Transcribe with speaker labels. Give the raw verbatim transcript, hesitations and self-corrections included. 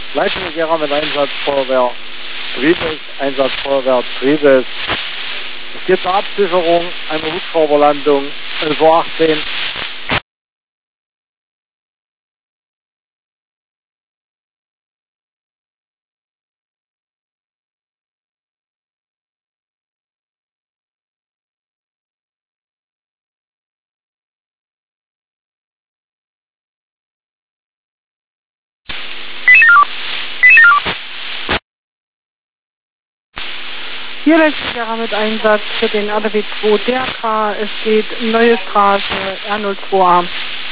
Speaker 1: Leitungsgera mit Einsatz Feuerwehr Triebes, Einsatz Feuerwehr Triebes. Es geht zur Absicherung einer Hubschrauberlandung elf Uhr achtzehn.
Speaker 2: Hier Leitungsgera mit Einsatz für den R D W zwei D R K. Es geht Neue Straße R null zwei A.